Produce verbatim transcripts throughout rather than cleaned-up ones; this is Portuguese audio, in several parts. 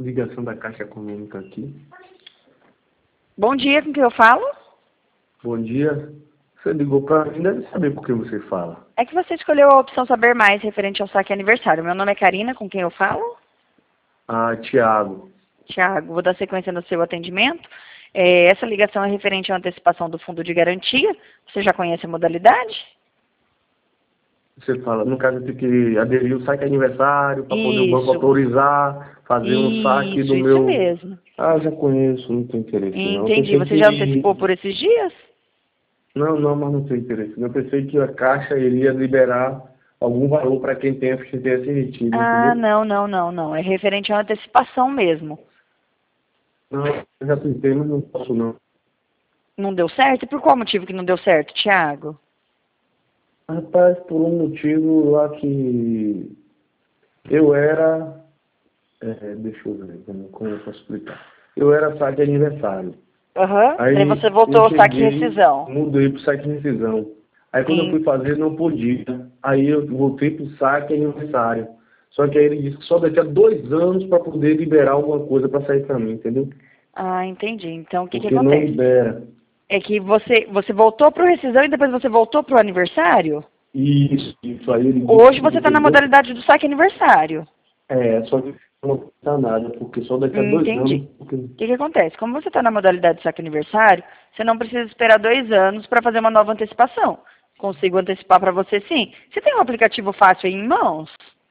ligação da Caixa Econômica aqui. Bom dia, com quem eu falo? Bom dia. Você ligou para mim, deve saber por que você fala. É que você escolheu a opção Saber Mais referente ao saque aniversário. Meu nome é Karina, com quem eu falo? Ah, Tiago. Tiago, vou dar sequência no seu atendimento. É, essa ligação é referente à antecipação do fundo de garantia. Você já conhece a modalidade? Você fala, no caso, eu tenho que aderir o saque aniversário para poder o banco Isso. autorizar, fazer um saque Isso, do isso meu... mesmo. Ah, já conheço, não tem interesse não. Eu Entendi. pensei Você já que... antecipou por esses dias? Não, não, mas não tem interesse. Eu pensei que a Caixa iria liberar algum valor para quem tem F G T S retido, Ah, entendeu? não, não, não, não. É referente à antecipação mesmo. Não, eu já tentei, mas não posso não. Não deu certo? E por qual motivo que não deu certo, Tiago? Rapaz, por um motivo lá que eu era... É, deixa eu ver como, como eu posso explicar. Eu era saque de aniversário. Aham. Aí Daí você eu voltou ao saque e cheguei, rescisão. mudei pro saque de rescisão. Aí quando eu Em- fui fazer, não podia. Aí eu voltei pro saque aniversário. Só que aí ele disse que só daqui a dois anos para poder liberar alguma coisa para sair para mim, entendeu? Ah, entendi. Então, o que que Porque não acontece? libera. É que você, você voltou pro rescisão e depois você voltou pro aniversário? Isso, isso aí ele disse Hoje que você está na entendeu? modalidade do saque aniversário. É, só que não tá nada, porque só daqui a dois anos. Entendi. Porque... O que que acontece? Como você está na modalidade do saque aniversário, você não precisa esperar dois anos para fazer uma nova antecipação. Consigo antecipar para você sim. Você tem um aplicativo fácil aí em mãos?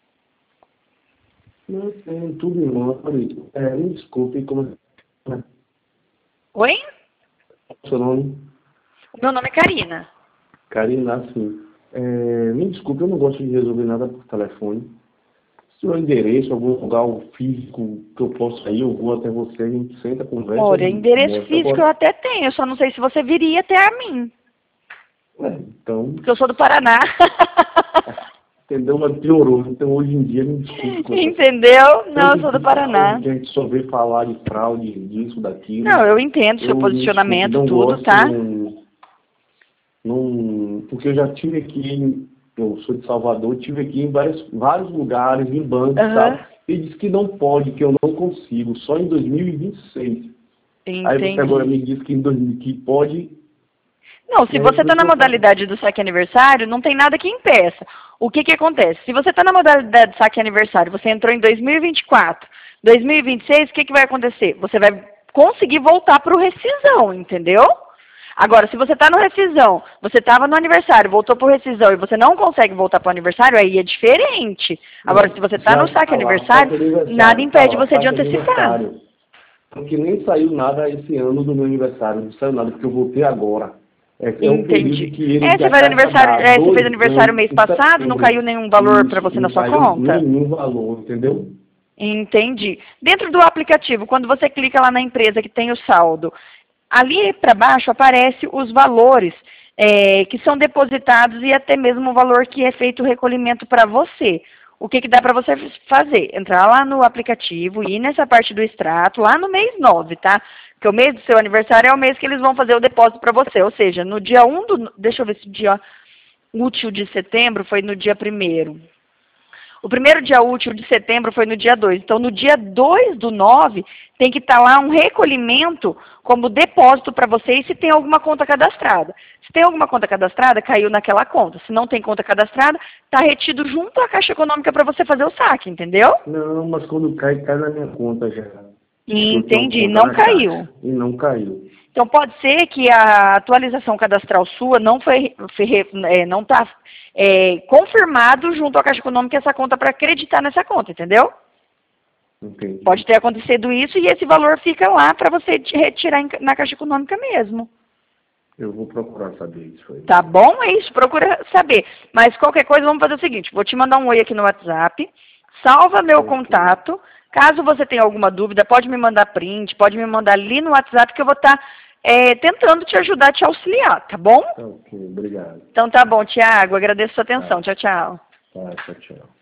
Não tem tudo em mão. É, me desculpe, como é Oi? o seu nome? O meu nome é Karina. Karina, assim, é, me desculpe, eu não gosto de resolver nada por telefone. Se tiver um endereço, algum lugar físico que eu possa ir, eu vou até você, a gente senta, conversa Olha, e endereço mostra. físico eu Agora, até tenho, eu só não sei se você viria até a mim, é, então, porque eu sou do Paraná. entendeu? Mas piorou. Então, hoje em dia, me desculpe com essa... Entendeu? Não, eu Tanto sou do de fraude, Paraná. que a gente só vê falar de fraude, disso, daquilo. Não, eu entendo seu Eu me desculpe, posicionamento, não tudo, gosto, tá? não, não, porque eu já tive aqui, eu sou de Salvador, tive aqui em vários, vários lugares, em bancos, Aham. sabe? Ele disse que não pode, que eu não consigo, só em dois mil e vinte e seis. Aí você agora Entendi. me diz que, em dois mil, que pode, Não, e se aí você por está isso na que eu falo, modalidade do saque aniversário, não tem nada que impeça. O que que acontece? Se você está na modalidade do saque aniversário, você entrou em dois mil e vinte e quatro, dois mil e vinte e seis, o que que vai acontecer? Você vai conseguir voltar para o rescisão, entendeu? Agora, se você está no rescisão, você estava no aniversário, voltou para o rescisão e você não consegue voltar para o aniversário, aí é diferente. Agora, não, se você está no já saque tá lá, aniversário, saque nada aniversário, tá impede lá, você de saque antecipar. aniversário. Porque nem saiu nada esse ano do meu aniversário, não saiu nada, porque eu voltei agora. É, é um período Entendi. que ele É, que você a faz Caixa aniversário, dá, é, você fez dois aniversário anos mês em passado, não setembro. caiu nenhum valor para Isso, você na não sua caiu conta? nenhum valor, entendeu? Entendi. Dentro do aplicativo, quando você clica lá na empresa que tem o saldo, ali para baixo aparece os valores é, que são depositados e até mesmo o valor que é feito o recolhimento para você. O que, que dá para você fazer? Entrar lá no aplicativo, ir nessa parte do extrato, lá no mês nove, tá? Porque o mês do seu aniversário é o mês que eles vão fazer o depósito para você. Ou seja, no dia um do... Deixa eu ver se o dia útil de setembro foi no dia primeiro. O primeiro dia útil de setembro foi no dia dois. Então, no dia dois do nove, tem que estar lá um recolhimento como depósito para você e se tem alguma conta cadastrada. Se tem alguma conta cadastrada, caiu naquela conta. Se não tem conta cadastrada, está retido junto à Caixa Econômica para você fazer o saque, entendeu? Não, mas quando cai, cai na minha conta já. Eu tenho uma Entendi, conta não na caiu. Caixa. E não caiu. Então, pode ser que a atualização cadastral sua não foi, foi é, não está é, confirmado junto à Caixa Econômica essa conta para acreditar nessa conta, entendeu? Entendi. Pode ter acontecido isso e esse valor fica lá para você retirar na Caixa Econômica mesmo. Eu vou procurar saber isso aí. Tá bom? É isso, procura saber. Mas qualquer coisa, vamos fazer o seguinte, vou te mandar um oi aqui no WhatsApp, salva meu Ok. contato, caso você tenha alguma dúvida, pode me mandar print, pode me mandar ali no WhatsApp que eu vou estar tá, é, tentando te ajudar, te auxiliar, tá bom? Tá ok, obrigado. Então tá bom, Tiago, agradeço a sua atenção. Tá, Tchau, tchau. tá, tchau, tchau.